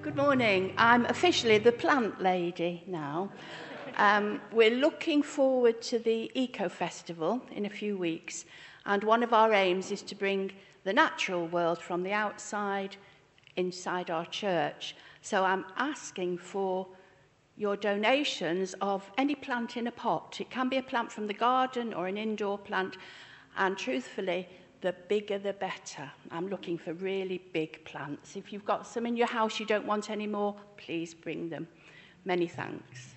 Good morning. I'm officially the plant lady now. We're looking forward to the Eco Festival in a few weeks, and one of our aims is to bring the natural world from the outside inside our church. So I'm asking for your donations of any plant in a pot. It can be a plant from the garden or an indoor plant, and truthfully, the bigger the better. I'm looking for really big plants. If you've got some in your house you don't want anymore, please bring them. Many thanks.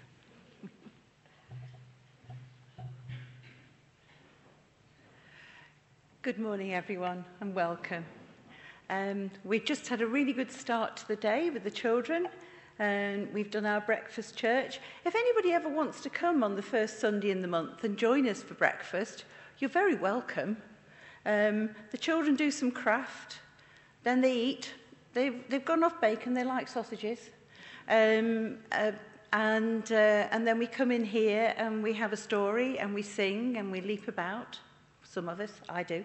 Good morning, everyone, and welcome. We've just had a really good start to the day with the children, and we've done our breakfast church. If anybody ever wants to come on the first Sunday in the month and join us for breakfast, you're very welcome. The children do some craft, then they eat. They've gone off bacon, they like sausages. And then we come in here and we have a story and we sing and we leap about. Some of us, I do.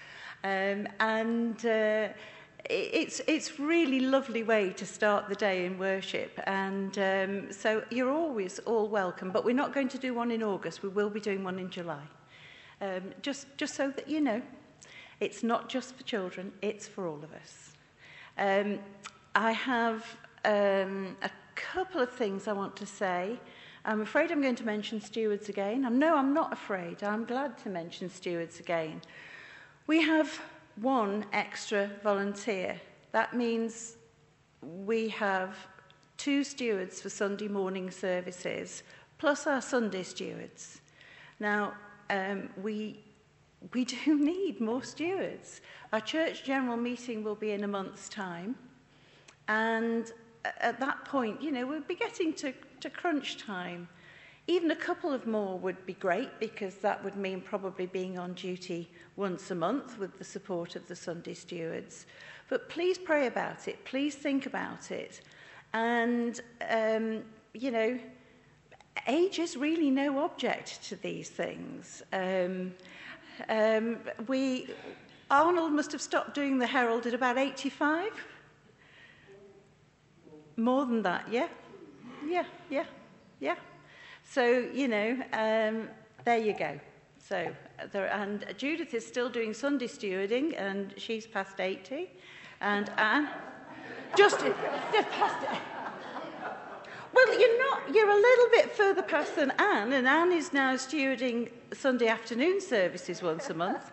It's really lovely way to start the day in worship. And so you're always all welcome. But we're not going to do one in August. We will be doing one in July. Just so that you know, it's not just for children, it's for all of us. I have a couple of things I want to say. I'm afraid I'm going to mention stewards again. No, I'm not afraid. I'm glad to mention stewards again. We have one extra volunteer. That means we have 2 stewards for Sunday morning services, plus our Sunday stewards. Now, we do need more stewards. Our church general meeting will be in a month's time. And at that point, you know, we'll be getting to crunch time. Even a couple of more would be great, because that would mean probably being on duty once a month with the support of the Sunday stewards. But please pray about it. Please think about it. And, you know, age is really no object to these things. Arnold must have stopped doing the Herald at about 85. More than that, yeah? Yeah. So, you know, there you go. So, and Judith is still doing Sunday stewarding, and she's past 80. And Anne, just past it. Well, you're a little bit further past than Anne, and Anne is now stewarding Sunday afternoon services once a month.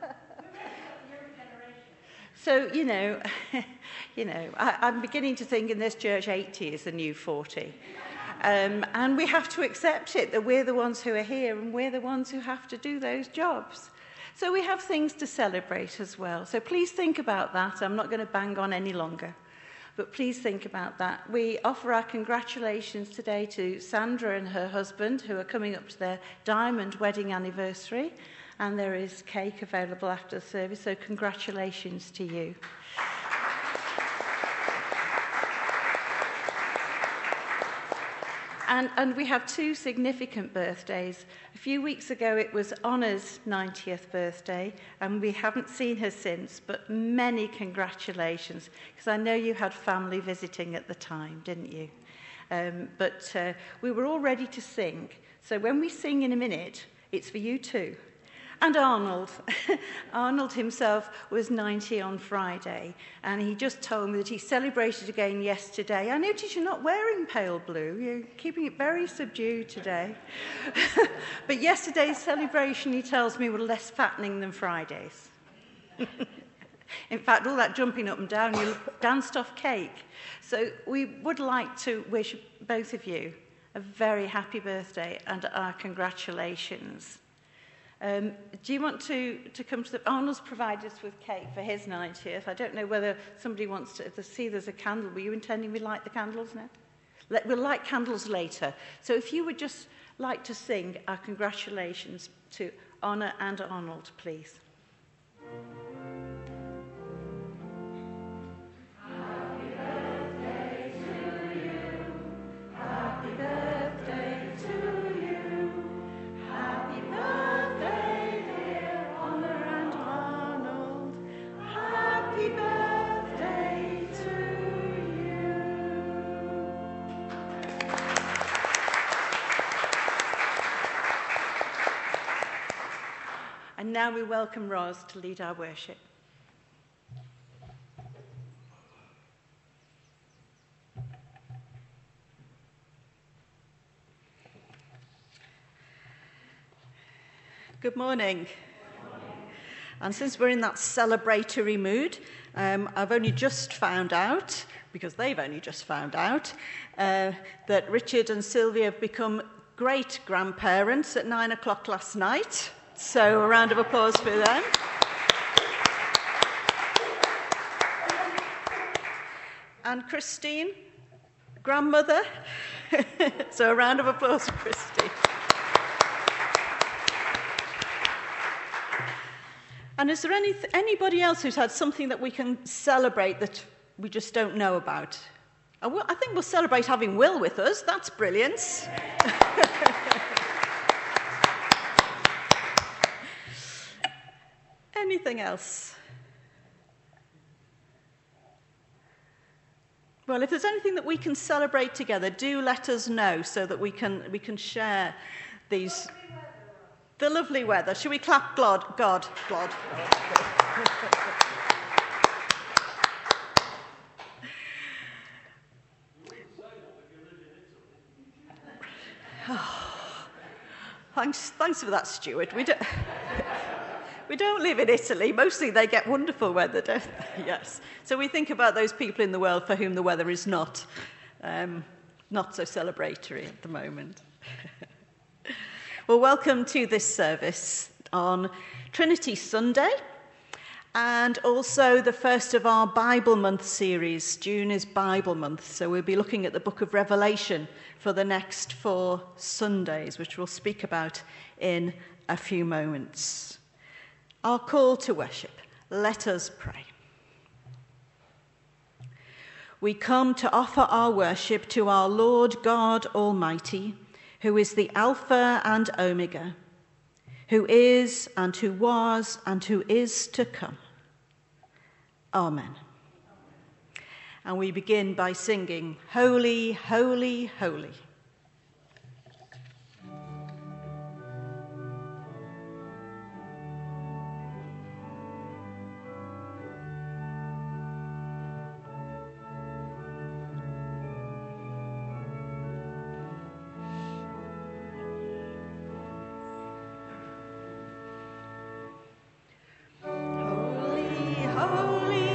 So, you know, I'm beginning to think in this church 80 is the new 40. And we have to accept it, that we're the ones who are here and we're the ones who have to do those jobs. So we have things to celebrate as well. So please think about that. I'm not going to bang on any longer. But please think about that. We offer our congratulations today to Sandra and her husband, who are coming up to their diamond wedding anniversary. And there is cake available after the service, so congratulations to you. And we have 2 significant birthdays. A few weeks ago, it was Honna's 90th birthday, and we haven't seen her since, but many congratulations, because I know you had family visiting at the time, didn't you? But we were all ready to sing. So when we sing in a minute, it's for you too. And Arnold. Arnold himself was 90 on Friday, and he just told me that he celebrated again yesterday. I notice you're not wearing pale blue. You're keeping it very subdued today. But yesterday's celebration, he tells me, was less fattening than Friday's. In fact, all that jumping up and down, you danced off cake. So we would like to wish both of you a very happy birthday and our congratulations. Do you want to come to the... Arnold's provided us with cake for his 90th. I don't know whether somebody wants to see there's a candle. Were you intending we light the candles now? We'll light candles later. So if you would just like to sing our congratulations to Anna and Arnold, please. now we welcome Roz to lead our worship. Good morning. And since we're in that celebratory mood, I've only just found out, because they've only just found out, that Richard and Sylvia have become great-grandparents at 9 o'clock last night. So a round of applause for them. And Christine, grandmother. So a round of applause for Christine. And is there anybody else who's had something that we can celebrate that we just don't know about? I think we'll celebrate having Will with us. That's brilliant. Anything else? Well, if there's anything that we can celebrate together, do let us know so that we can share these. The lovely weather. Should we clap God? Oh, thanks for that, Stuart. We don't live in Italy. Mostly they get wonderful weather, don't they? Yes. So we think about those people in the world for whom the weather is not so celebratory at the moment. Well, welcome to this service on Trinity Sunday, and also the first of our Bible Month series. June is Bible Month, so we'll be looking at the book of Revelation for the next 4 Sundays, which we'll speak about in a few moments. Our call to worship. Let us pray. We come to offer our worship to our Lord God Almighty, who is the Alpha and Omega, who is and who was and who is to come. Amen. And we begin by singing, Holy, Holy, Holy.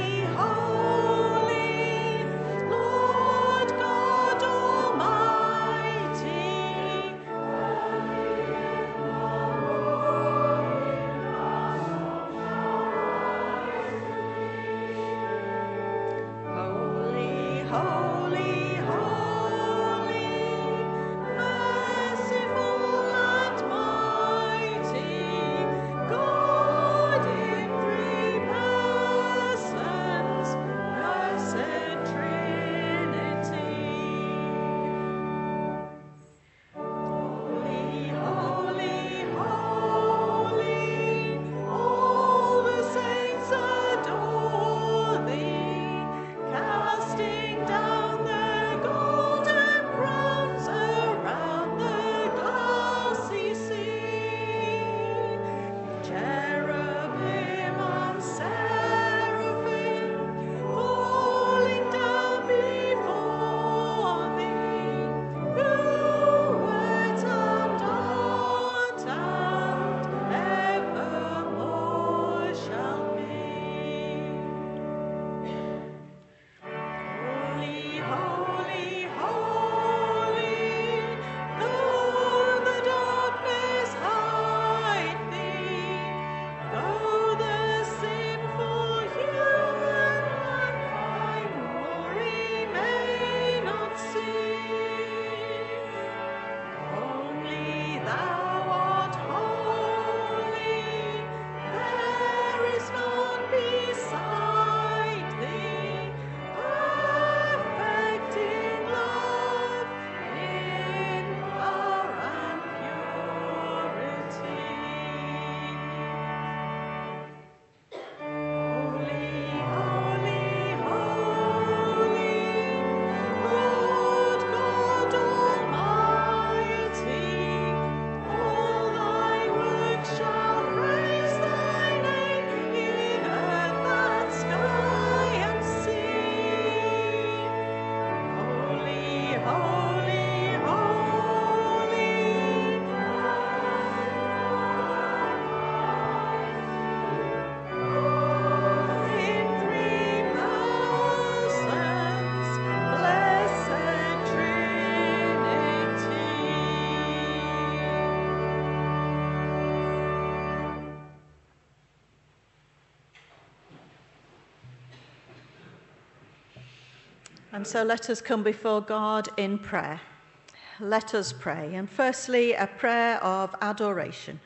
Lord God Almighty. And so let us come before God in prayer. Let us pray. And firstly, a prayer of adoration.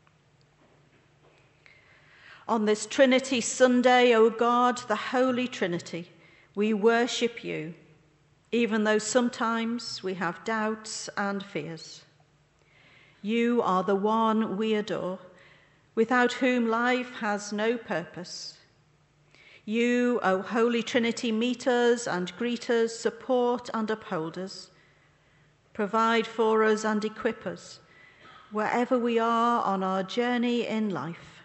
On this Trinity Sunday, O God, the Holy Trinity, we worship you, even though sometimes we have doubts and fears. You are the one we adore, without whom life has no purpose. You, O Holy Trinity, meet us and greet us, support and uphold us, provide for us and equip us wherever we are on our journey in life.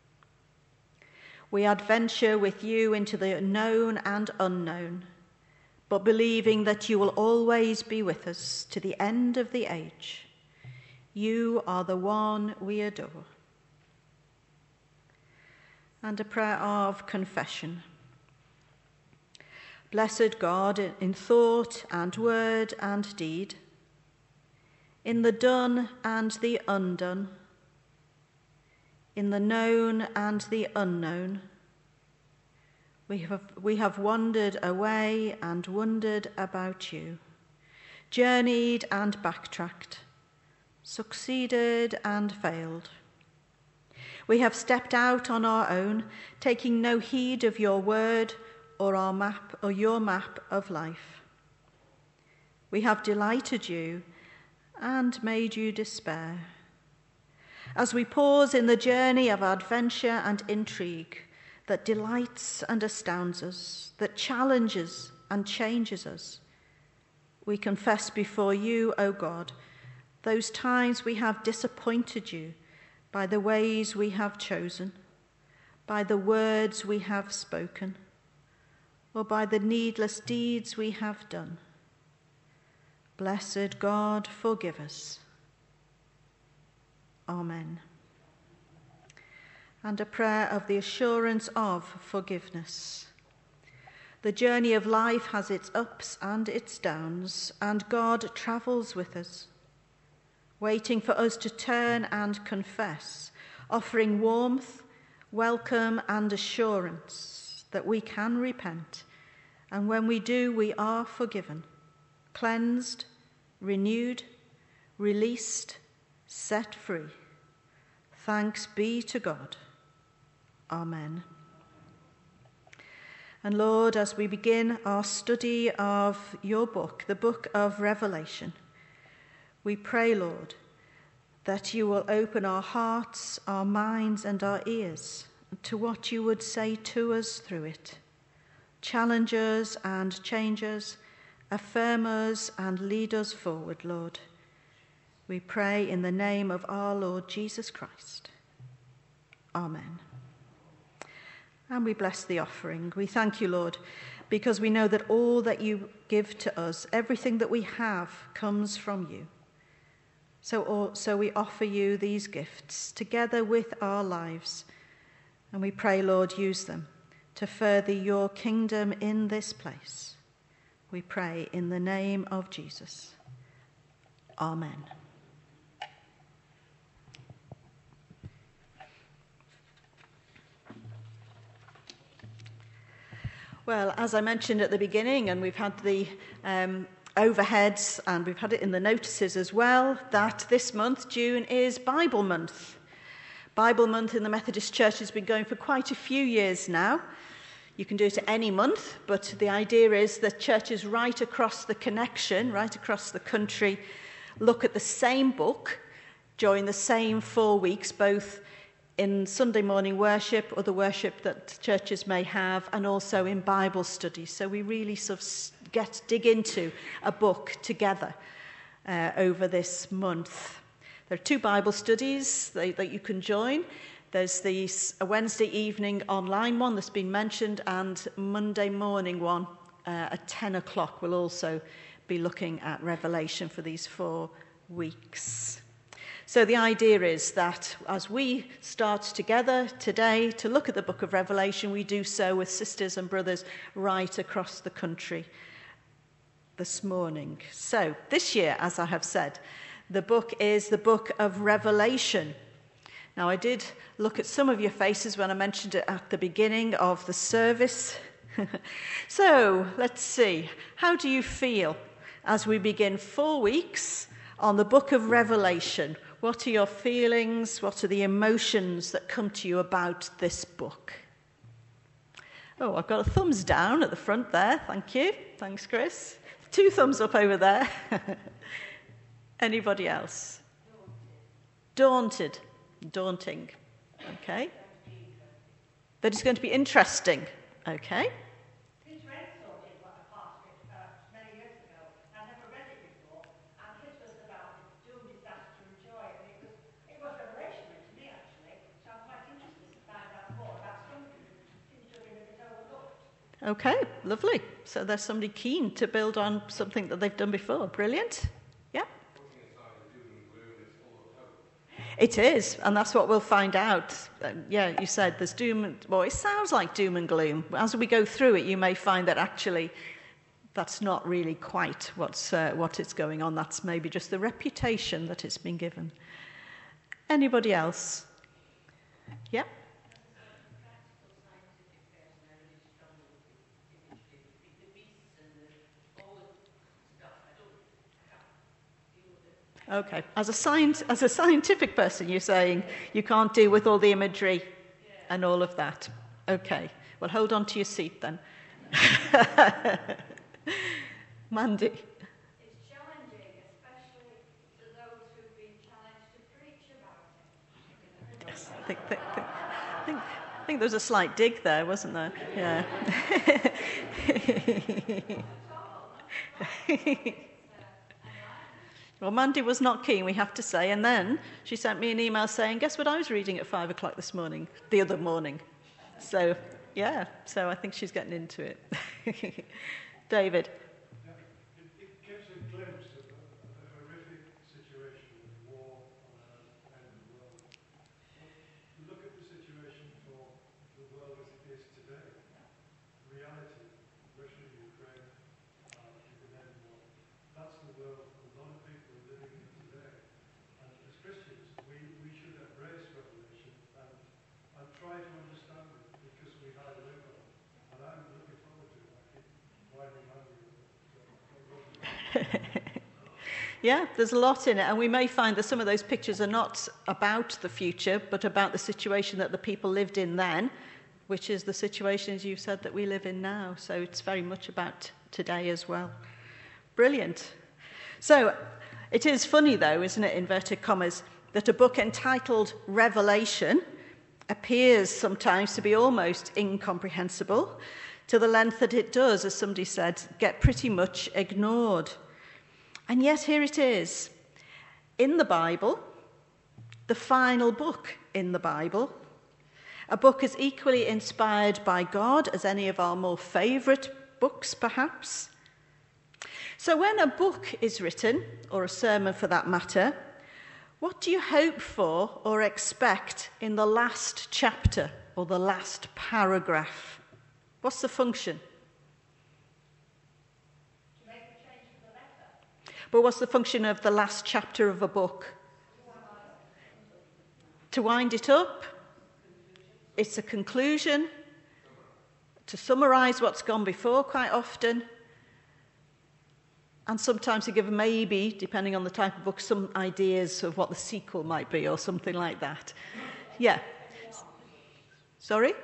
We adventure with you into the known and unknown, but believing that you will always be with us to the end of the age. You are the one we adore. And a prayer of confession. Blessed God, in thought and word and deed, in the done and the undone, in the known and the unknown, we have wandered away and wondered about you, journeyed and backtracked, succeeded and failed. We have stepped out on our own, taking no heed of your word or our map or your map of life. We have delighted you and made you despair. As we pause in the journey of adventure and intrigue that delights and astounds us, that challenges and changes us, we confess before you, O God, those times we have disappointed you by the ways we have chosen, by the words we have spoken, or by the needless deeds we have done. Blessed God, forgive us. Amen. And a prayer of the assurance of forgiveness. The journey of life has its ups and its downs, and God travels with us, waiting for us to turn and confess, offering warmth, welcome, and assurance that we can repent, and when we do, we are forgiven, cleansed, renewed, released, set free. Thanks be to God. Amen. And Lord, as we begin our study of your book, the book of Revelation, we pray, Lord, that you will open our hearts, our minds, and our ears to what you would say to us through it. Challenge us and change us, affirm us and lead us forward, Lord. We pray in the name of our Lord Jesus Christ. Amen. And we bless the offering. We thank you, Lord, because we know that all that you give to us, everything that we have, comes from you. So we offer you these gifts together with our lives. And we pray, Lord, use them to further your kingdom in this place. We pray in the name of Jesus. Amen. Well, as I mentioned at the beginning, and we've had the overheads and we've had it in the notices as well, that this month, June, is Bible Month. Bible Month in the Methodist Church has been going for quite a few years now. You can do it any month, but the idea is that churches right across the connection, right across the country, look at the same book during the same 4 weeks, both in Sunday morning worship or the worship that churches may have, and also in Bible studies. So we really sort of dig into a book together over this month. There are 2 Bible studies that you can join. There's a Wednesday evening online one that's been mentioned, and Monday morning one at 10 o'clock. We'll also be looking at Revelation for these 4 weeks. So the idea is that as we start together today to look at the book of Revelation, we do so with sisters and brothers right across the country this morning. So this year, as I have said, the book is the book of Revelation. Now, I did look at some of your faces when I mentioned it at the beginning of the service, So, let's see. How do you feel as we begin 4 weeks on the book of Revelation? What are your feelings? What are the emotions that come to you about this book? Oh, I've got a thumbs down at the front there. Thank you. Thanks, Chris. 2 thumbs up over there. Anybody else? Daunted. Daunting. Okay. That is going to be interesting. Okay. His grandson did a part of it many years ago. I never read it before, and his was about doom, disaster, and joy. And it was revelational to me, actually. So I'm quite interested to find out more about something that seems to have been a bit overlooked. Okay, lovely. So there's somebody keen to build on something that they've done before. Brilliant. Yeah. It is, and that's what we'll find out. Yeah, you said there's doom. Well, it sounds like doom and gloom. As we go through it, you may find that actually that's not really quite what is going on. That's maybe just the reputation that it's been given. Anybody else? Yeah. Okay. As a scientific person, you're saying you can't deal with all the imagery and all of that. Okay. Well, hold on to your seat then. Mandy. It's challenging, especially to those who've been challenged to preach about it. Yes, I think there was a slight dig there, wasn't there? Yeah. Well, Mandy was not keen, we have to say, and then she sent me an email saying, guess what I was reading at 5 o'clock the other morning. So, yeah, so I think she's getting into it. David. It gives a glimpse of a horrific situation of war and the world. Look at the situation for the world as it is today. Reality, Russia, Ukraine, the end war. That's the world a lot of people are living in today. And as Christians, we should embrace Revelation and try to understand it because we hide away from it. And I'm looking forward to it. I keep winding around with it. Yeah, there's a lot in it, and we may find that some of those pictures are not about the future, but about the situation that the people lived in then, which is the situation, as you've said, that we live in now. So it's very much about today as well. Brilliant. So it is funny, though, isn't it, inverted commas, that a book entitled Revelation appears sometimes to be almost incomprehensible, to the length that it does, as somebody said, get pretty much ignored. And yet here it is, in the Bible, the final book in the Bible, a book as equally inspired by God as any of our more favourite books, perhaps. So when a book is written, or a sermon for that matter, what do you hope for or expect in the last chapter or the last paragraph? What's the function? To make a change to the letter. But what's the function of the last chapter of a book? To wind it up. It's a conclusion. To summarise what's gone before quite often. And sometimes to give maybe, depending on the type of book, some ideas of what the sequel might be or something like that. Yeah. Sorry?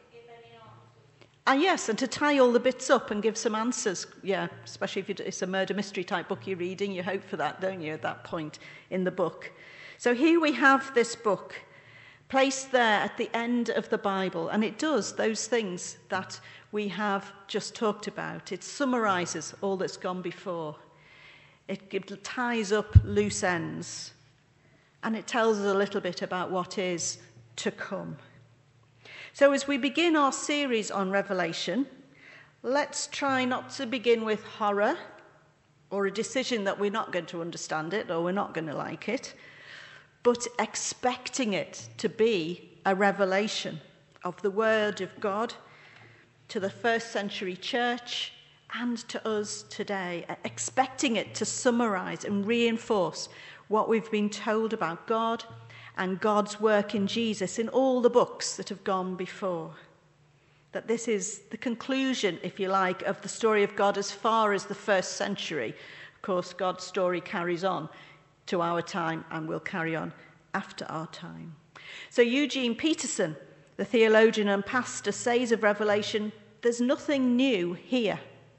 Yes, and to tie all the bits up and give some answers. Yeah, especially if it's a murder mystery type book you're reading, you hope for that, don't you, at that point in the book. So here we have this book placed there at the end of the Bible, and it does those things that we have just talked about. It summarises all that's gone before. It ties up loose ends, and it tells us a little bit about what is to come. So as we begin our series on Revelation, let's try not to begin with horror or a decision that we're not going to understand it or we're not going to like it, but expecting it to be a revelation of the Word of God to the first century church and to us today, expecting it to summarize and reinforce what we've been told about God and God's work in Jesus in all the books that have gone before. that this is the conclusion, if you like, of the story of God as far as the first century. Of course, God's story carries on to our time and will carry on after our time. So Eugene Peterson, the theologian and pastor, says of Revelation, there's nothing new here.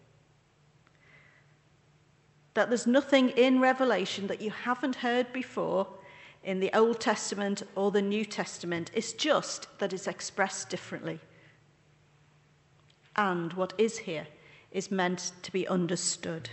That there's nothing in Revelation that you haven't heard before in the Old Testament or the New Testament. It's just that it's expressed differently. And what is here is meant to be understood.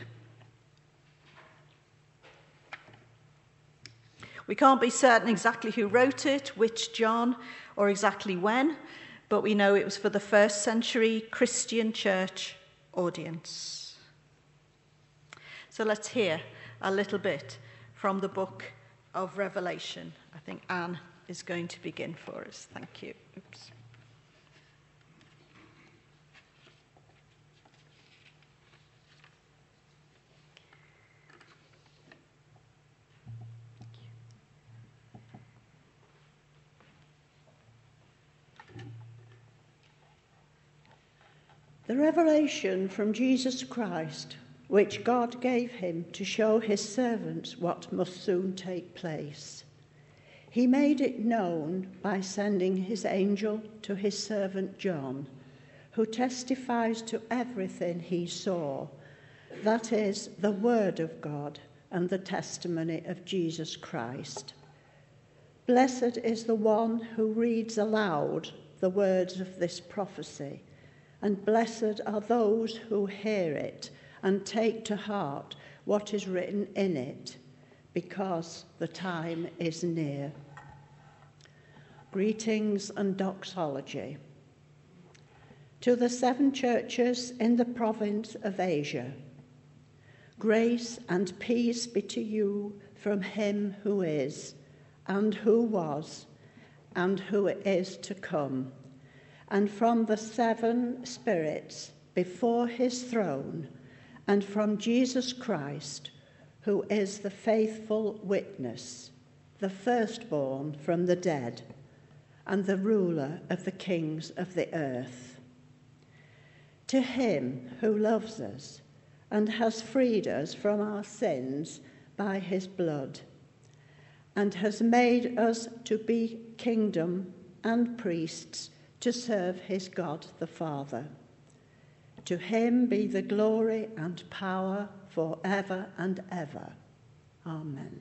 We can't be certain exactly who wrote it, which John, or exactly when, but we know it was for the first century Christian church audience. So let's hear a little bit from the book of Revelation. I think Anne is going to begin for us. Thank you. Oops. The revelation from Jesus Christ, which God gave him to show his servants what must soon take place. He made it known by sending his angel to his servant John, who testifies to everything he saw, that is, the word of God and the testimony of Jesus Christ. Blessed is the one who reads aloud the words of this prophecy, and blessed are those who hear it and take to heart what is written in it, because the time is near. Greetings and doxology. To the 7 churches in the province of Asia, grace and peace be to you from him who is, and who was, and who is to come, and from the 7 spirits before his throne, and from Jesus Christ, who is the faithful witness, the firstborn from the dead, and the ruler of the kings of the earth. To him who loves us and has freed us from our sins by his blood, and has made us to be kingdom and priests to serve his God the Father. To him be the glory and power forever and ever. Amen.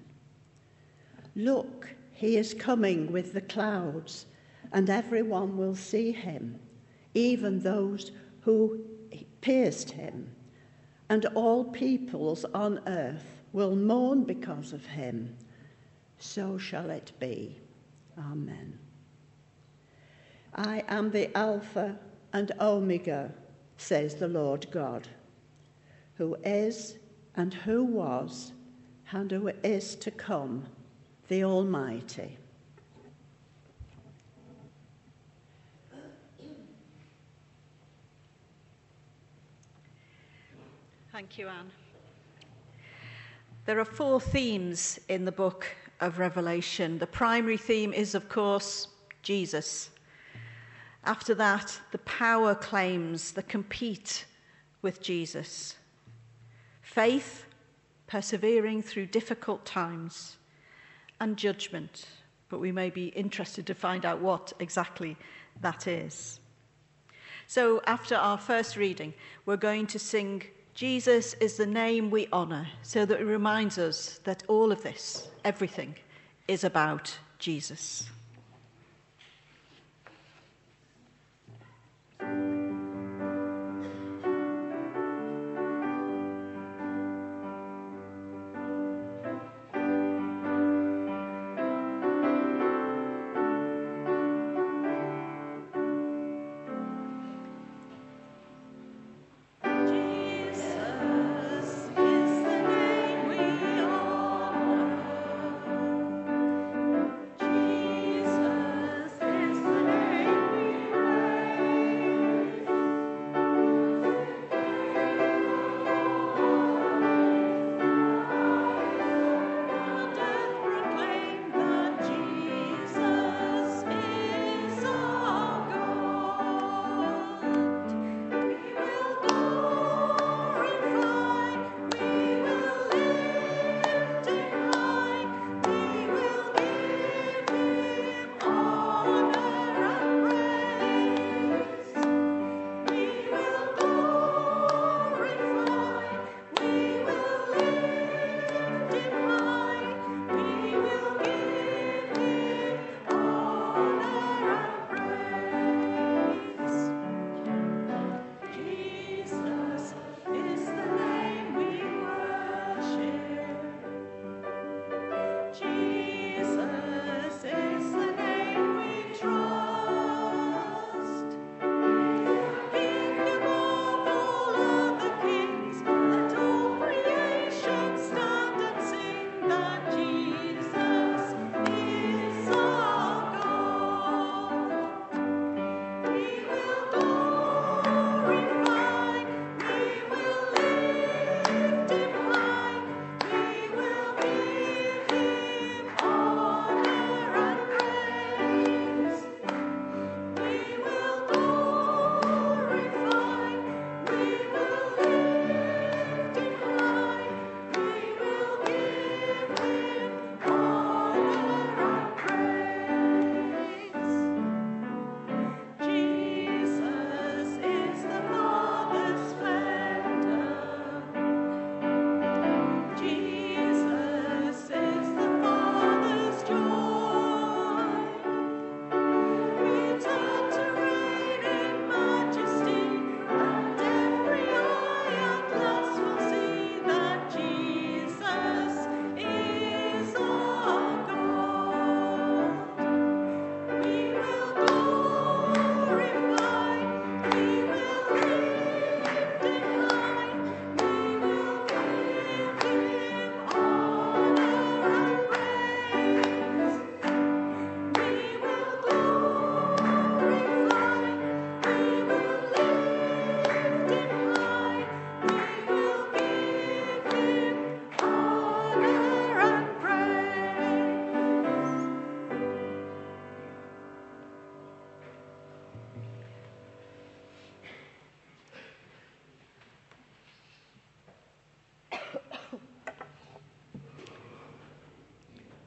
Look, he is coming with the clouds, and everyone will see him, even those who pierced him, and all peoples on earth will mourn because of him. So shall it be. Amen. I am the Alpha and Omega, says the Lord God, who is and who was and who is to come, the Almighty. Thank you, Anne. There are 4 themes in the book of Revelation. The primary theme is, of course, Jesus. After that, the power claims that compete with Jesus. Faith, persevering through difficult times, and judgment. But we may be interested to find out what exactly that is. So after our first reading, we're going to sing Jesus is the name we honour, so that it reminds us that all of this, everything, is about Jesus. Jesus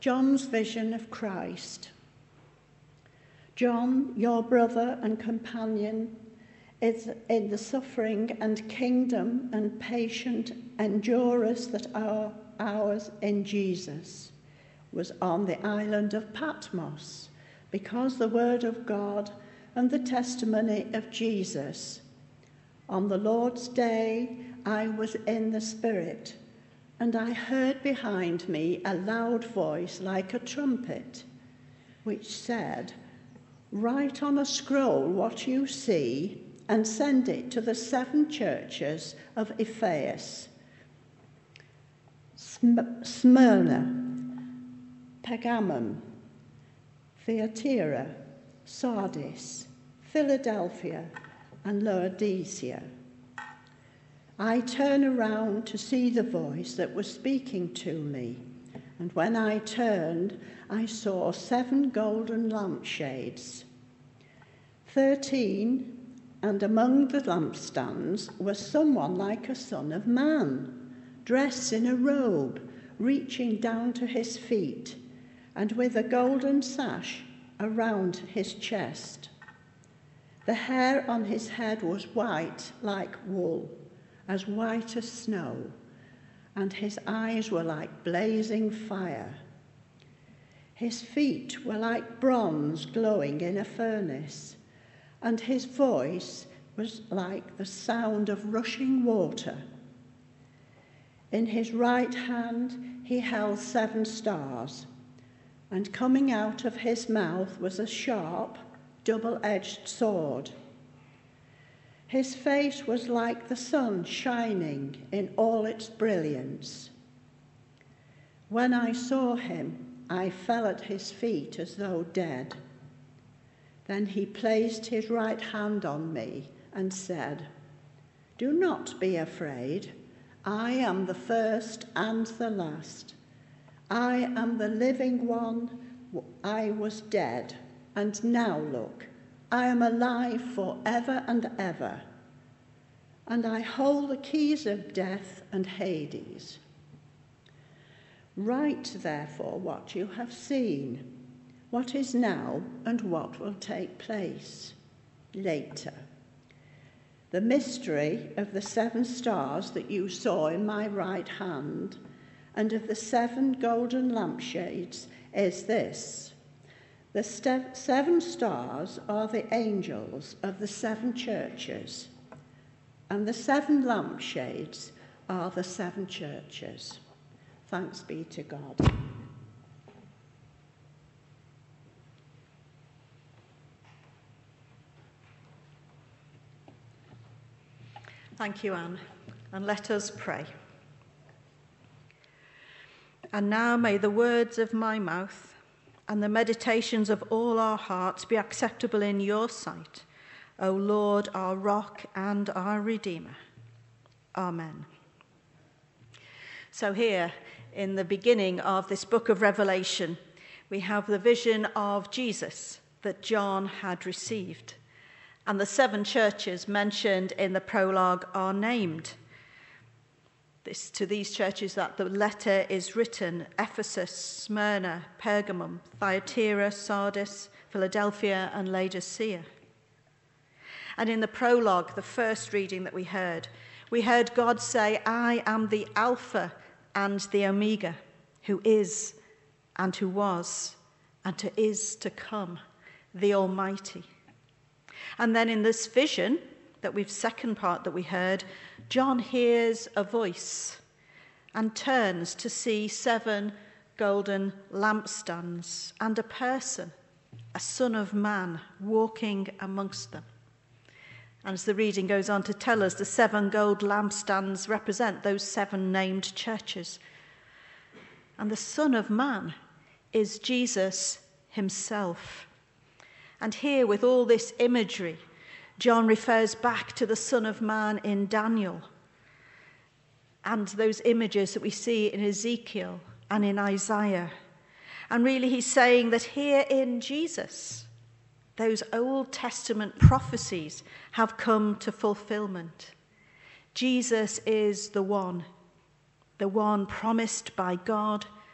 John's vision of Christ. John, your brother and companion, is in the suffering and kingdom and patient endurance that are ours in Jesus, was on the island of Patmos, because the word of God and the testimony of Jesus. On the Lord's day, I was in the Spirit, and I heard behind me a loud voice like a trumpet, which said, "Write on a scroll what you see and send it to the 7 churches of Ephesus, Smyrna, Pergamum, Thyatira, Sardis, Philadelphia, and Laodicea." I turned around to see the voice that was speaking to me, and when I turned, I saw 7 golden lampshades. 13, and among the lampstands was someone like a son of man, dressed in a robe, reaching down to his feet, and with a golden sash around his chest. The hair on his head was white like wool, as white as snow, and his eyes were like blazing fire. His feet were like bronze glowing in a furnace, and his voice was like the sound of rushing water. In his right hand he held 7 stars, and coming out of his mouth was a sharp, double-edged sword. His face was like the sun shining in all its brilliance. When I saw him, I fell at his feet as though dead. Then he placed his right hand on me and said, "Do not be afraid. I am the first and the last. I am the living one. I was dead, and now look, I am alive forever and ever, and I hold the keys of death and Hades. Write, therefore, what you have seen, what is now and what will take place later. The mystery of the 7 stars that you saw in my right hand and of the 7 golden lampshades is this. The 7 stars are the angels of the 7 churches, and the 7 lampshades are the 7 churches." Thanks be to God. Thank you, Anne. And let us pray. And now may the words of my mouth and the meditations of all our hearts be acceptable in your sight, O Lord, our rock and our Redeemer. Amen. So here, in the beginning of this book of Revelation, we have the vision of Jesus that John had received. And the 7 churches mentioned in the prologue are named. To these churches that the letter is written: Ephesus, Smyrna, Pergamum, Thyatira, Sardis, Philadelphia, and Laodicea. And in the prologue, the first reading that we heard God say, "I am the Alpha and the Omega, who is and who was and who is to come, the Almighty." And then in this vision, second part that we heard, John hears a voice and turns to see 7 golden lampstands and a person, a son of man, walking amongst them. And as the reading goes on to tell us, the 7 gold lampstands represent those 7 named churches. And the Son of Man is Jesus himself. And here, with all this imagery, John refers back to the Son of Man in Daniel and those images that we see in Ezekiel and in Isaiah. And really he's saying that here in Jesus, those Old Testament prophecies have come to fulfillment. Jesus is the one promised by God,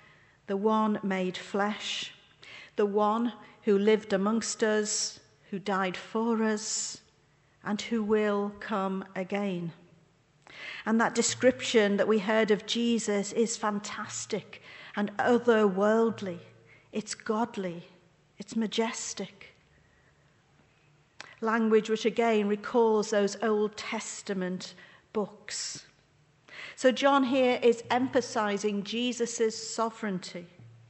the one made flesh, the one who lived amongst us, who died for us, and who will come again. And that description that we heard of Jesus is fantastic and otherworldly. It's godly. It's majestic. Language which again recalls those Old Testament books. So John here is emphasizing Jesus' sovereignty.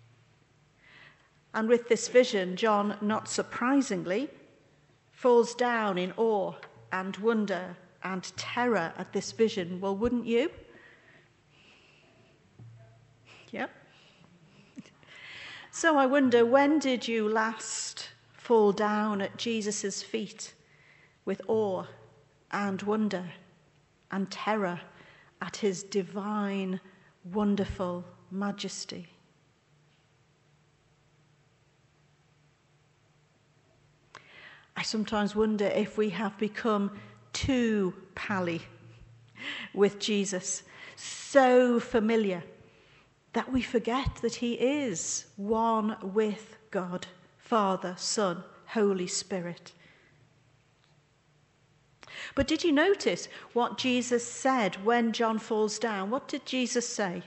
And with this vision, John, not surprisingly, falls down in awe and wonder and terror at this vision. Well, wouldn't you? Yep. So I wonder, when did you last fall down at Jesus' feet with awe and wonder and terror at his divine, wonderful majesty? I sometimes wonder if we have become too pally with Jesus, so familiar that we forget that he is one with God, Father, Son, Holy Spirit. But did you notice what Jesus said when John falls down? What did Jesus say?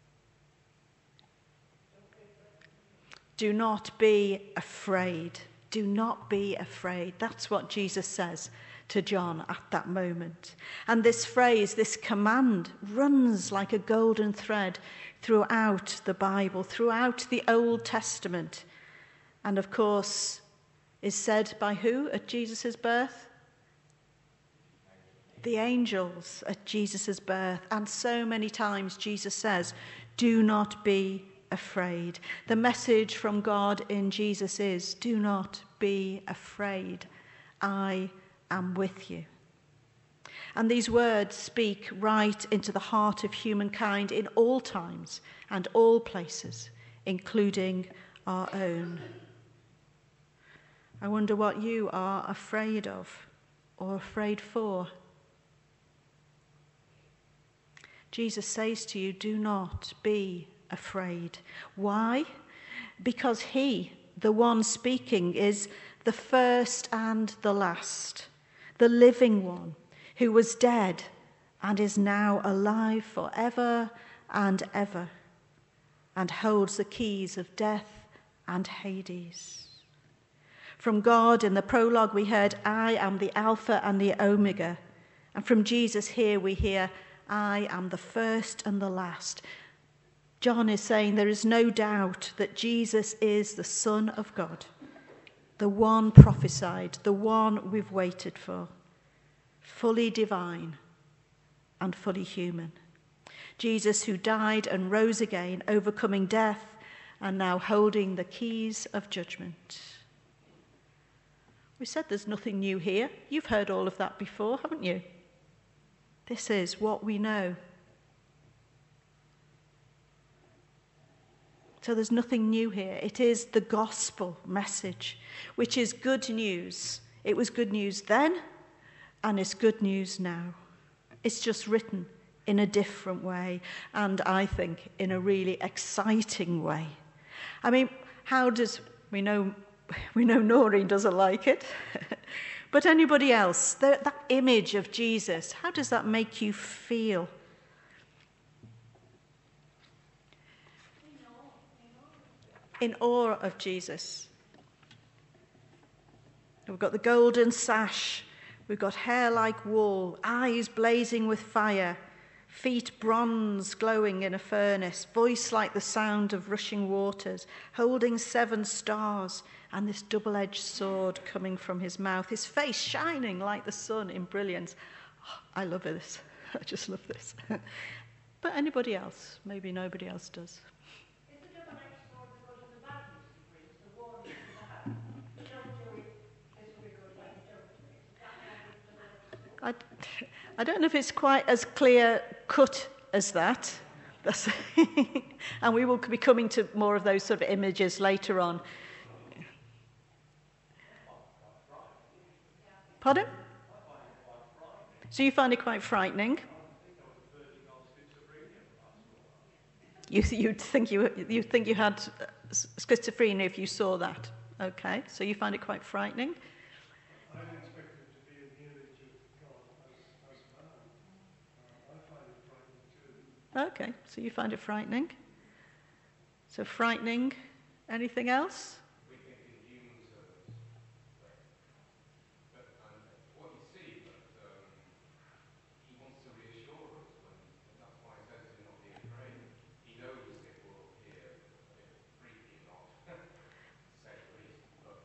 Do not be afraid. Do not be afraid. That's what Jesus says to John at that moment. And this phrase, this command, runs like a golden thread throughout the Bible, throughout the Old Testament. And of course, is said by who at Jesus' birth? The angels at Jesus' birth. And so many times Jesus says, do not be afraid. The message from God in Jesus is, do not be afraid. I am with you. And these words speak right into the heart of humankind in all times and all places, including our own. I wonder what you are afraid of or afraid for. Jesus says to you, do not be afraid. Why? Because he, the one speaking, is the first and the last, the living one who was dead and is now alive forever and ever, and holds the keys of death and Hades. From God in the prologue we heard, I am the Alpha and the Omega. And from Jesus here we hear, I am the first and the last. John is saying there is no doubt that Jesus is the Son of God, the one prophesied, the one we've waited for, fully divine and fully human. Jesus who died and rose again, overcoming death and now holding the keys of judgment. We said there's nothing new here. You've heard all of that before, haven't you? This is what we know. So there's nothing new here. It is the gospel message, which is good news. It was good news then, and it's good news now. It's just written in a different way, and I think in a really exciting way. I mean, we know Noreen doesn't like it, but anybody else, that image of Jesus, how does that make you feel? In awe of Jesus. We've got the golden sash, we've got hair like wool, eyes blazing with fire, feet bronze glowing in a furnace, voice like the sound of rushing waters, holding 7 stars, and this double-edged sword coming from his mouth, his face shining like the sun in brilliance. Oh, I love this. I just love this. But anybody else? Maybe nobody else does. Is the double-edged sword because of the badness it brings, the warning to the hand? You don't do it, this will be good when you don't do it. Is that why it's double-edged sword? I don't know if it's quite as clear-cut as that. And we will be coming to more of those sort of images later on. Pardon? So you find it quite frightening? You'd think you had schizophrenia if you saw that. Okay, so you find it quite frightening. I didn't expect him to be in the image of God as man. I find it frightening too. Okay, so you find it frightening. So frightening. Anything else? We think in humans but what you see, but he wants to reassure us, and that's why he says do not be afraid. He knows it will appear a bit freaky and odd, to say the least, but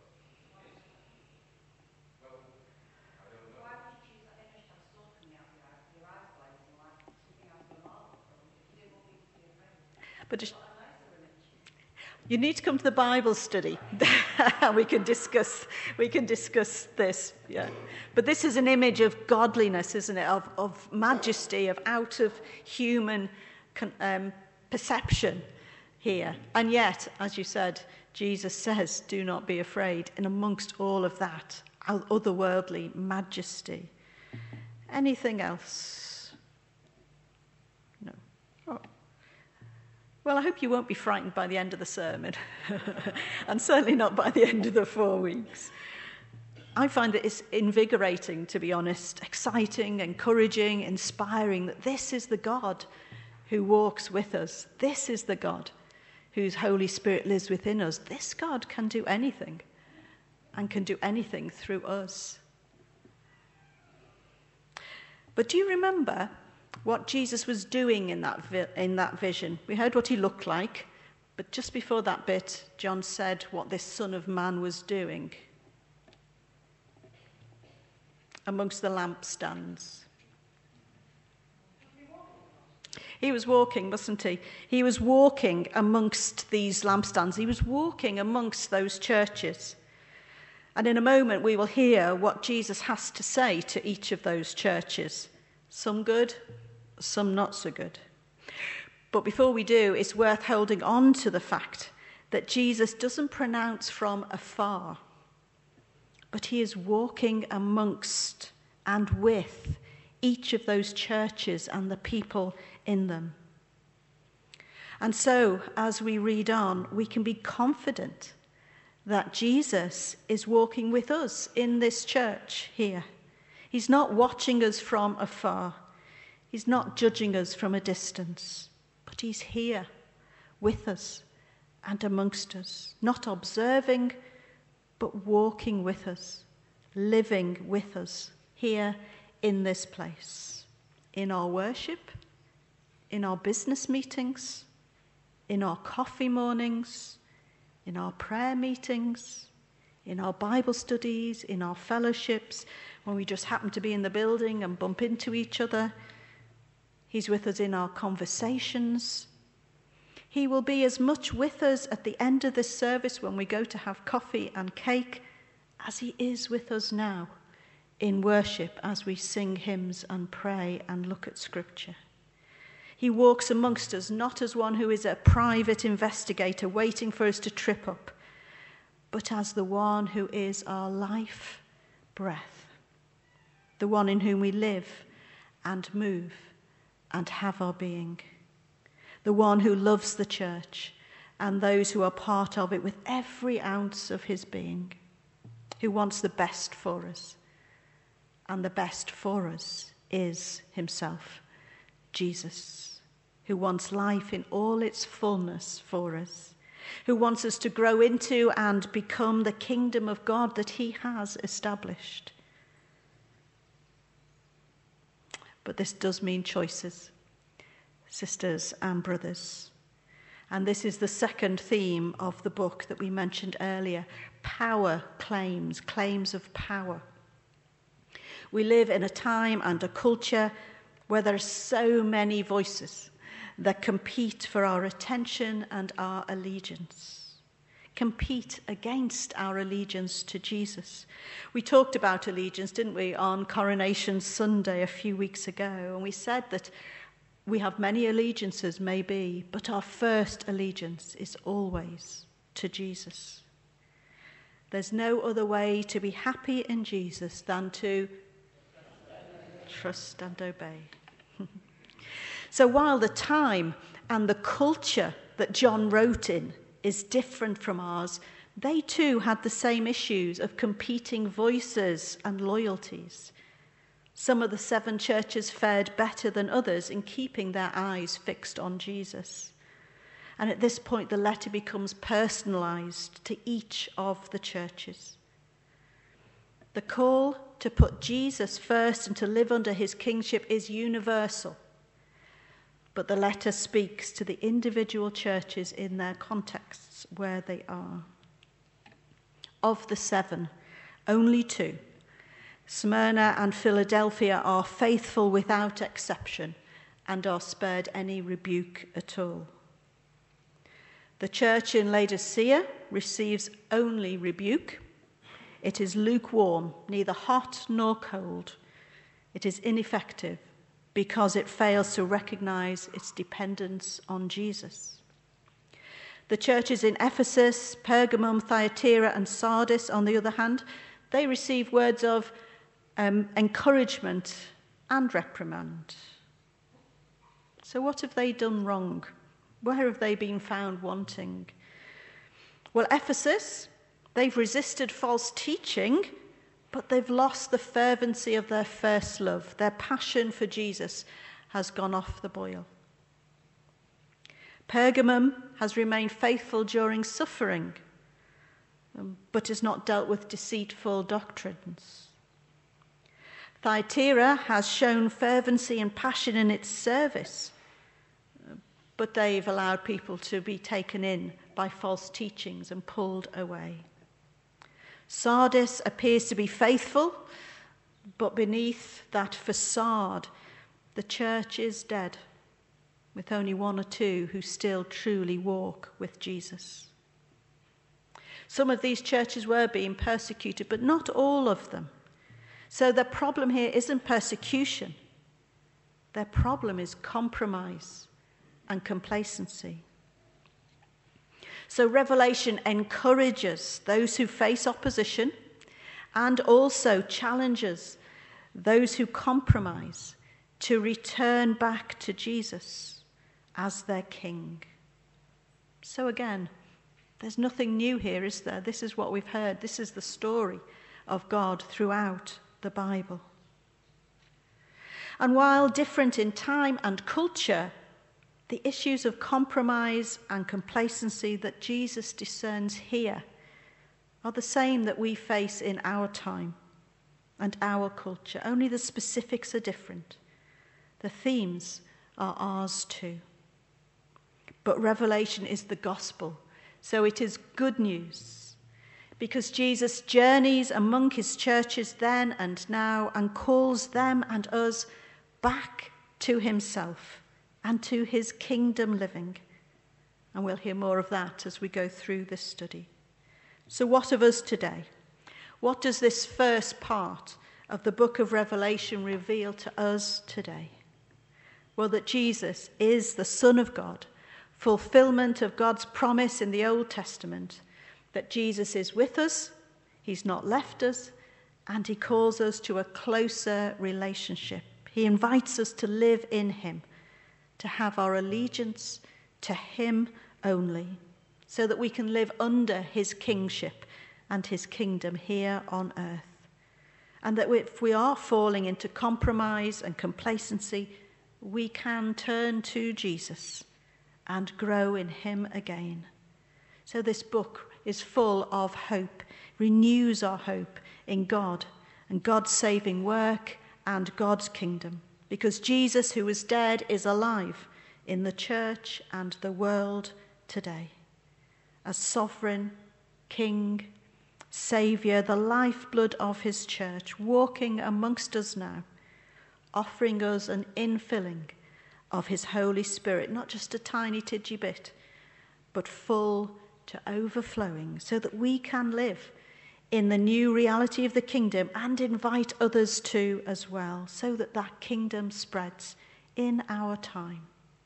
well, I don't know. Why would you choose that image to have sword coming out your eyes blazing like something out of a Marvel film if you didn't want people to be afraid? But A nicer image. you need to come to the Bible study. we can discuss this. Yeah, but this is an image of godliness, isn't it? Of majesty, of out of human perception here. And yet, as you said, Jesus says, "Do not be afraid." And amongst all of that, otherworldly majesty. Anything else? No. Oh. Well, I hope you won't be frightened by the end of the sermon, and certainly not by the end of the 4 weeks. I find that it's invigorating, to be honest, exciting, encouraging, inspiring, that this is the God who walks with us. This is the God whose Holy Spirit lives within us. This God can do anything, and can do anything through us. But do you remember what Jesus was doing in that vision? We heard what he looked like, but just before that bit, John said what this Son of Man was doing amongst the lampstands. He was walking, wasn't he? He was walking amongst these lampstands. He was walking amongst those churches. And in a moment, we will hear what Jesus has to say to each of those churches. Some good, some not so good. But before we do, it's worth holding on to the fact that Jesus doesn't pronounce from afar, but he is walking amongst and with each of those churches and the people in them. And so, as we read on, we can be confident that Jesus is walking with us in this church here. He's not watching us from afar. He's not judging us from a distance, but he's here with us and amongst us, not observing, but walking with us, living with us here in this place, in our worship, in our business meetings, in our coffee mornings, in our prayer meetings, in our Bible studies, in our fellowships, when we just happen to be in the building and bump into each other. He's with us in our conversations. He will be as much with us at the end of this service when we go to have coffee and cake as he is with us now in worship as we sing hymns and pray and look at Scripture. He walks amongst us not as one who is a private investigator waiting for us to trip up, but as the one who is our life breath, the one in whom we live and move and have our being, the one who loves the church and those who are part of it with every ounce of his being, who wants the best for us. And the best for us is himself, Jesus, who wants life in all its fullness for us, who wants us to grow into and become the kingdom of God that he has established. But this does mean choices, sisters and brothers. And this is the second theme of the book that we mentioned earlier, power claims, claims of power. We live in a time and a culture where there are so many voices that compete for our attention and our allegiance, compete against our allegiance to Jesus. We talked about allegiance, didn't we, on Coronation Sunday a few weeks ago, and we said that we have many allegiances, maybe, but our first allegiance is always to Jesus. There's no other way to be happy in Jesus than to trust and obey. So while the time and the culture that John wrote in is different from ours, they too had the same issues of competing voices and loyalties. Some of the 7 churches fared better than others in keeping their eyes fixed on Jesus. And at this point, the letter becomes personalized to each of the churches. The call to put Jesus first and to live under his kingship is universal. But the letter speaks to the individual churches in their contexts where they are. Of the 7, only 2, Smyrna and Philadelphia, are faithful without exception and are spared any rebuke at all. The church in Laodicea receives only rebuke. It is lukewarm, neither hot nor cold. It is ineffective because it fails to recognize its dependence on Jesus. The churches in Ephesus, Pergamum, Thyatira, and Sardis, on the other hand, they receive words of encouragement and reprimand. So what have they done wrong? Where have they been found wanting? Well, Ephesus, they've resisted false teaching, but they've lost the fervency of their first love. Their passion for Jesus has gone off the boil. Pergamum has remained faithful during suffering, but has not dealt with deceitful doctrines. Thyatira has shown fervency and passion in its service, but they've allowed people to be taken in by false teachings and pulled away. Sardis appears to be faithful, but beneath that facade, the church is dead, with only 1 or 2 who still truly walk with Jesus. Some of these churches were being persecuted, but not all of them. So the problem here isn't persecution. Their problem is compromise and complacency. So Revelation encourages those who face opposition and also challenges those who compromise to return back to Jesus as their king. So again, there's nothing new here, is there? This is what we've heard. This is the story of God throughout the Bible. And while different in time and culture, the issues of compromise and complacency that Jesus discerns here are the same that we face in our time and our culture. Only the specifics are different. The themes are ours too. But Revelation is the gospel, so it is good news, because Jesus journeys among his churches then and now and calls them and us back to himself and to his kingdom living. And we'll hear more of that as we go through this study. So what of us today? What does this first part of the book of Revelation reveal to us today? Well, that Jesus is the Son of God, fulfillment of God's promise in the Old Testament, that Jesus is with us, he's not left us, and he calls us to a closer relationship. He invites us to live in him, to have our allegiance to him only, so that we can live under his kingship and his kingdom here on earth. And that if we are falling into compromise and complacency, we can turn to Jesus and grow in him again. So this book is full of hope, renews our hope in God and God's saving work and God's kingdom, because Jesus, who was dead, is alive in the church and the world today. As sovereign, king, saviour, the lifeblood of his church, walking amongst us now, offering us an infilling of his Holy Spirit, not just a tiny tidgy bit, but full to overflowing, so that we can live in the new reality of the kingdom and invite others to as well, so that that kingdom spreads in our time.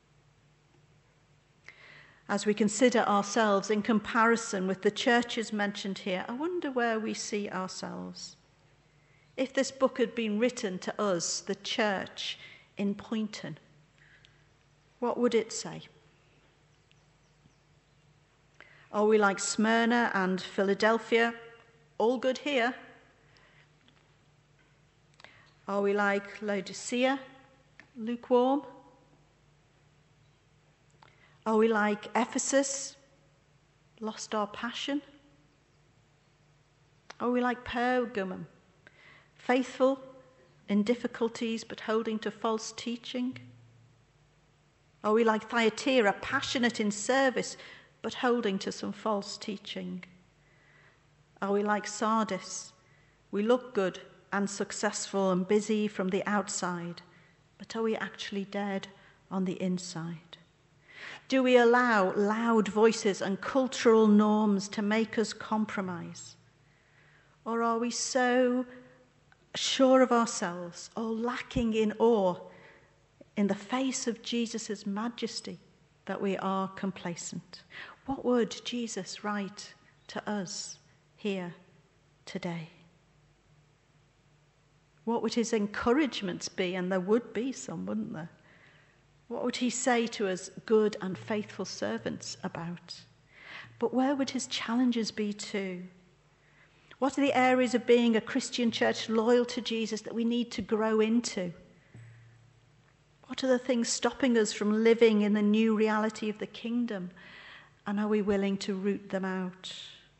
As we consider ourselves in comparison with the churches mentioned here, I wonder where we see ourselves. If this book had been written to us, the church in Poynton, what would it say? Are we like Smyrna and Philadelphia? All good here. Are we like Laodicea? Lukewarm? Are we like Ephesus? Lost our passion? Are we like Pergamum? Faithful in difficulties but holding to false teaching? Are we like Thyatira, passionate in service but holding to some false teaching? Are we like Sardis? We look good and successful and busy from the outside, but are we actually dead on the inside? Do we allow loud voices and cultural norms to make us compromise? Or are we so sure of ourselves or lacking in awe in the face of Jesus' majesty that we are complacent? What would Jesus write to us here today? What would his encouragements be? And there would be some, wouldn't there? What would he say to us, good and faithful servants, about? But where would his challenges be too? What are the areas of being a Christian church loyal to Jesus that we need to grow into? What are the things stopping us from living in the new reality of the kingdom? And are we willing to root them out?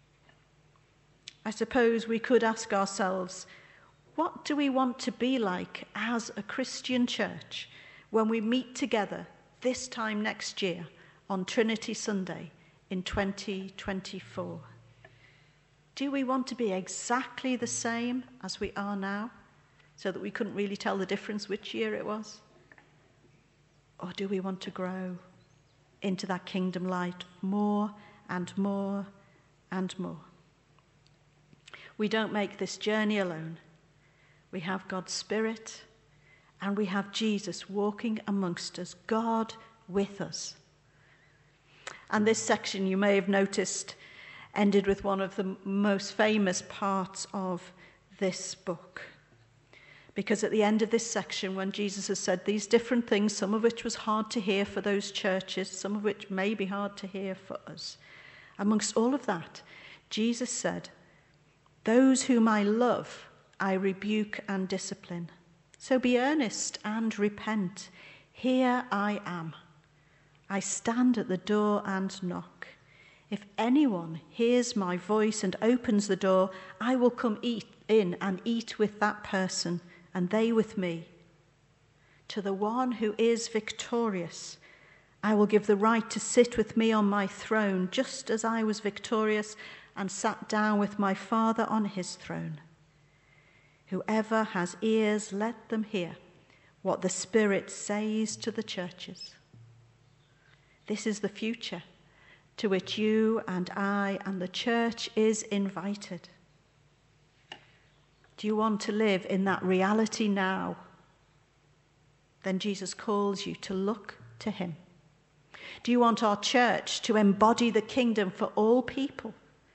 I suppose we could ask ourselves, what do we want to be like as a Christian church when we meet together this time next year on Trinity Sunday in 2024? Do we want to be exactly the same as we are now, so that we couldn't really tell the difference which year it was? Or do we want to grow into that kingdom light more and more and more? We don't make this journey alone. We have God's Spirit, and we have Jesus walking amongst us, God with us. And this section, you may have noticed, ended with one of the most famous parts of this book. Because at the end of this section, when Jesus has said these different things, some of which was hard to hear for those churches, some of which may be hard to hear for us, amongst all of that, Jesus said, "Those whom I love, I rebuke and discipline. So be earnest and repent. Here I am. I stand at the door and knock. If anyone hears my voice and opens the door, I will come in and eat with that person, and they with me. To the one who is victorious, I will give the right to sit with me on my throne, just as I was victorious and sat down with my Father on his throne. Whoever has ears, let them hear what the Spirit says to the churches." This is the future to which you and I and the church is invited. Do you want to live in that reality now? Then Jesus calls you to look to him. Do you want our church to embody the kingdom for all people?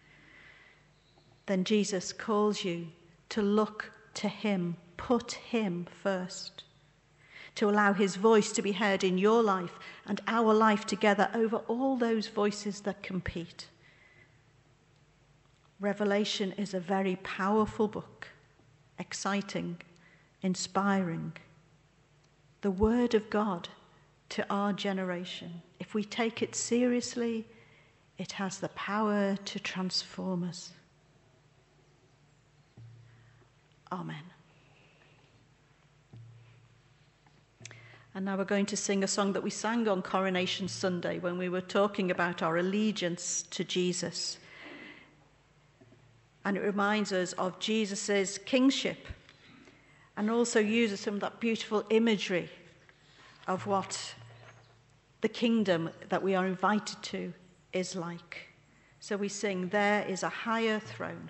Then Jesus calls you to look to him, put him first, to allow his voice to be heard in your life and our life together over all those voices that compete. Revelation is a very powerful book, exciting, inspiring. The word of God to our generation. If we take it seriously, it has the power to transform us. Amen. And now we're going to sing a song that we sang on Coronation Sunday when we were talking about our allegiance to Jesus. And it reminds us of Jesus' kingship and also uses some of that beautiful imagery of what the kingdom that we are invited to is like. So we sing, "There is a higher throne."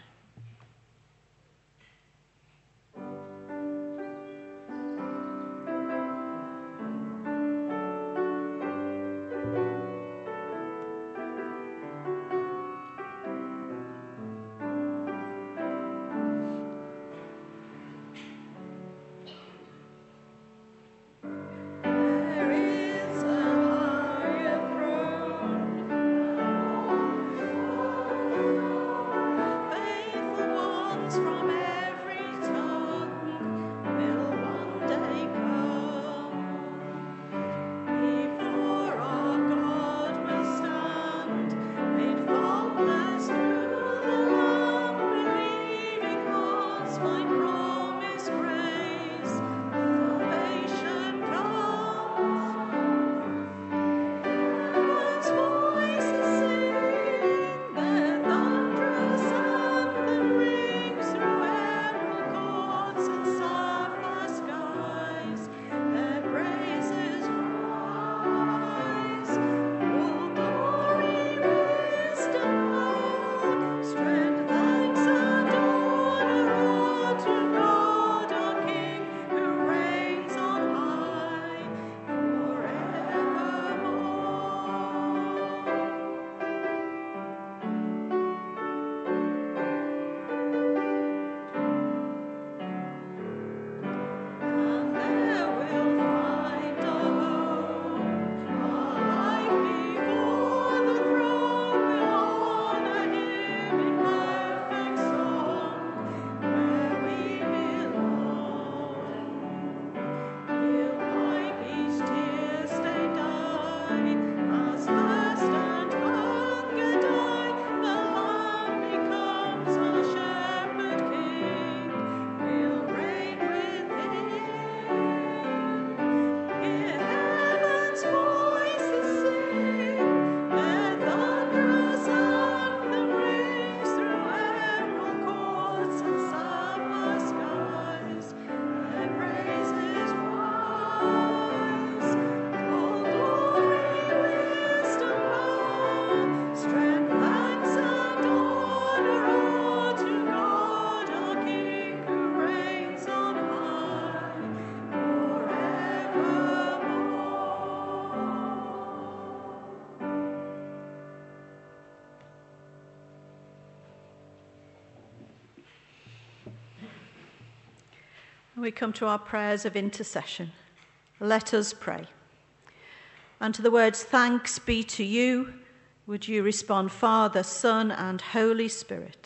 We come to our prayers of intercession. Let us pray. And to the words, thanks be to you, would you respond, Father, Son, and Holy Spirit.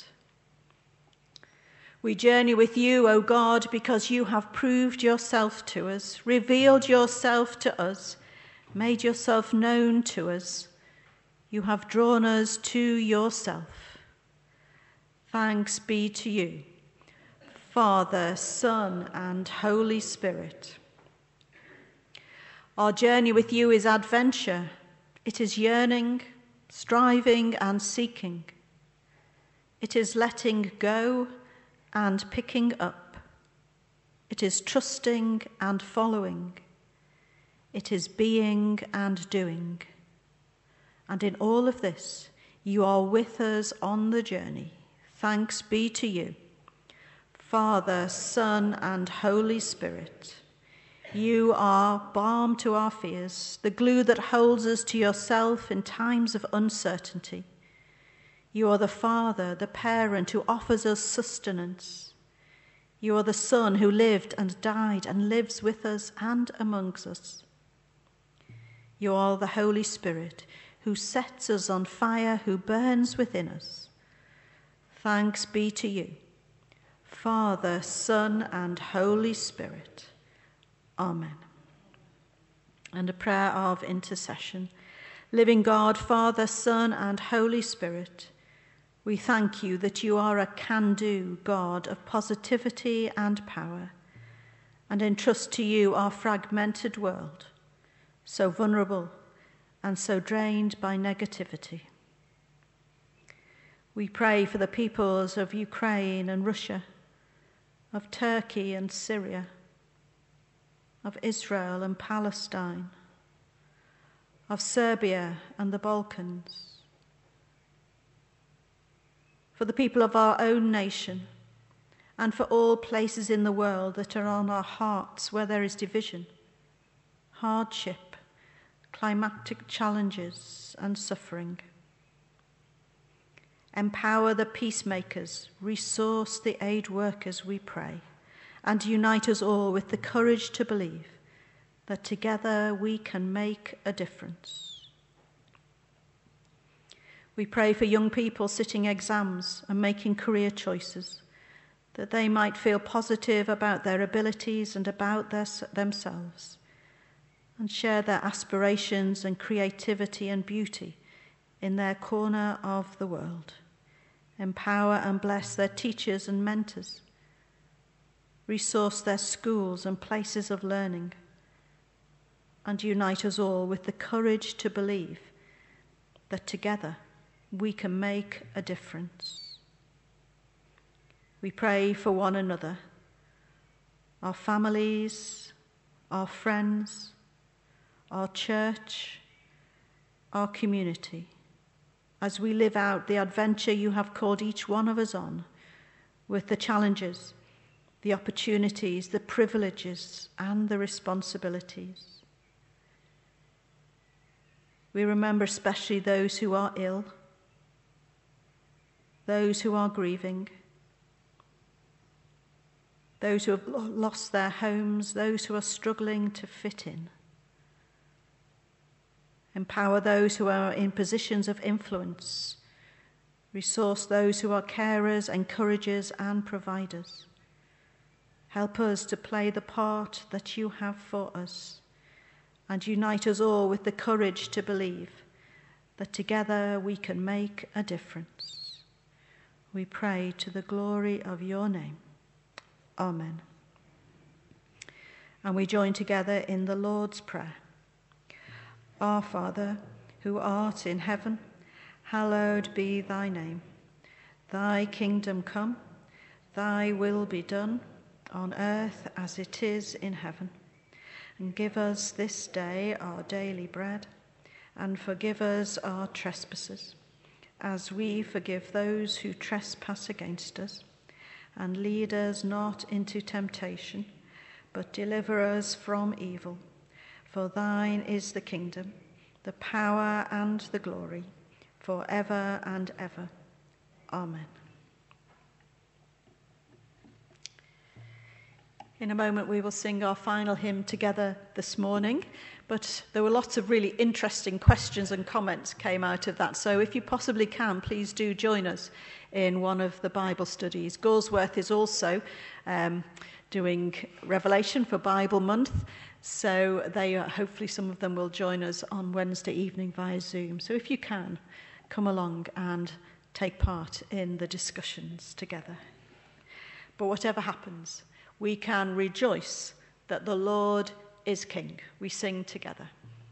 We journey with you, O God, because you have proved yourself to us, revealed yourself to us, made yourself known to us. You have drawn us to yourself. Thanks be to you, Father, Son, and Holy Spirit. Our journey with you is adventure. It is yearning, striving, and seeking. It is letting go and picking up. It is trusting and following. It is being and doing. And in all of this, you are with us on the journey. Thanks be to you, Father, Son, and Holy Spirit. You are balm to our fears, the glue that holds us to yourself in times of uncertainty. You are the Father, the parent who offers us sustenance. You are the Son who lived and died and lives with us and amongst us. You are the Holy Spirit who sets us on fire, who burns within us. Thanks be to you, Father, Son, and Holy Spirit. Amen. And a prayer of intercession. Living God, Father, Son, and Holy Spirit, we thank you that you are a can-do God of positivity and power, and entrust to you our fragmented world, so vulnerable and so drained by negativity. We pray for the peoples of Ukraine and Russia, of Turkey and Syria, of Israel and Palestine, of Serbia and the Balkans, for the people of our own nation, and for all places in the world that are on our hearts where there is division, hardship, climatic challenges, and suffering. Empower the peacemakers, resource the aid workers, we pray, and unite us all with the courage to believe that together we can make a difference. We pray for young people sitting exams and making career choices, that they might feel positive about their abilities and about themselves, and share their aspirations and creativity and beauty in their corner of the world. Empower and bless their teachers and mentors. Resource their schools and places of learning, and unite us all with the courage to believe that together we can make a difference. We pray for one another, our families, our friends, our church, our community, as we live out the adventure you have called each one of us on, with the challenges, the opportunities, the privileges, and the responsibilities. We remember especially those who are ill, those who are grieving, those who have lost their homes, those who are struggling to fit in. Empower those who are in positions of influence. Resource those who are carers, encouragers, and providers. Help us to play the part that you have for us, and unite us all with the courage to believe that together we can make a difference. We pray to the glory of your name. Amen. And we join together in the Lord's Prayer. Our Father, who art in heaven, hallowed be thy name. Thy kingdom come, thy will be done, on earth as it is in heaven. And give us this day our daily bread, and forgive us our trespasses, as we forgive those who trespass against us. And lead us not into temptation, but deliver us from evil. For thine is the kingdom, the power, and the glory, forever and ever. Amen. In a moment, we will sing our final hymn together this morning, but there were lots of really interesting questions and comments came out of that. So if you possibly can, please do join us in one of the Bible studies. Galsworth is also doing Revelation for Bible Month, so hopefully some of them will join us on Wednesday evening via Zoom. So if you can, come along and take part in the discussions together. But whatever happens, we can rejoice that the Lord is King. We sing together.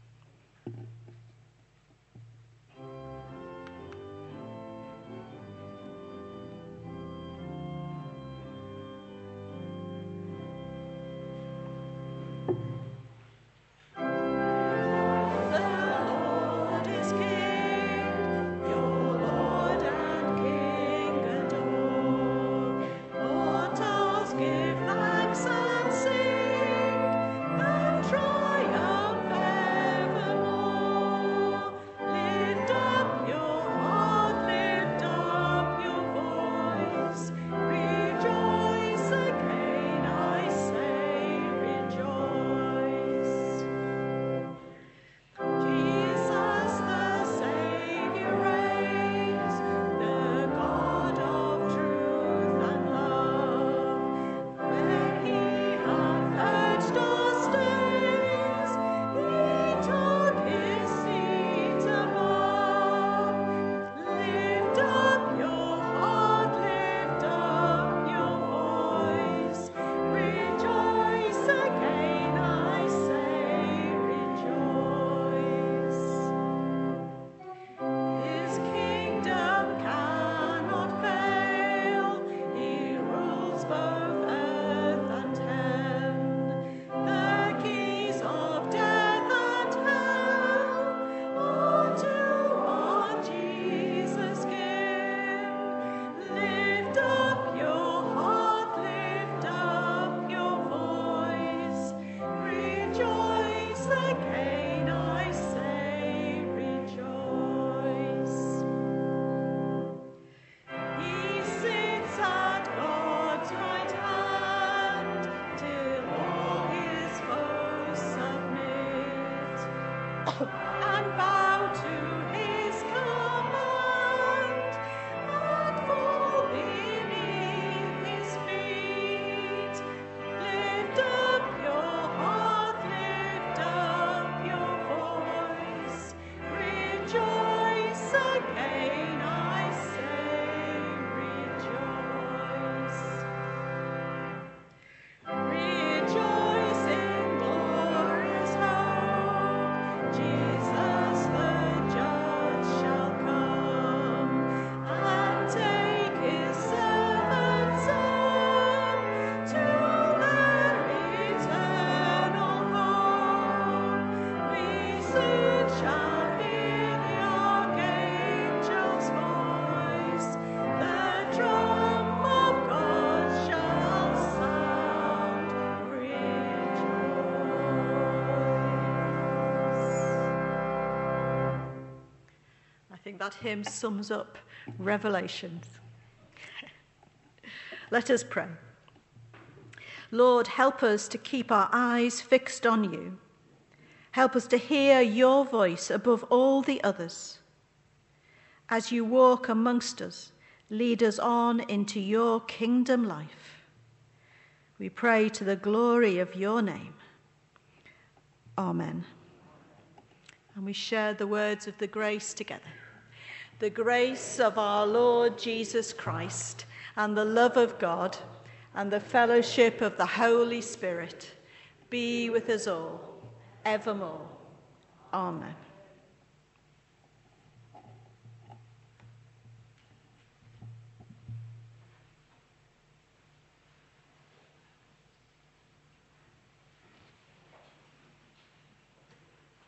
I think that hymn sums up Revelations. Let us pray. Lord, help us to keep our eyes fixed on you. Help us to hear your voice above all the others. As you walk amongst us, lead us on into your kingdom life. We pray to the glory of your name. Amen. And we share the words of the grace together. The grace of our Lord Jesus Christ, and the love of God, and the fellowship of the Holy Spirit be with us all, evermore. Amen.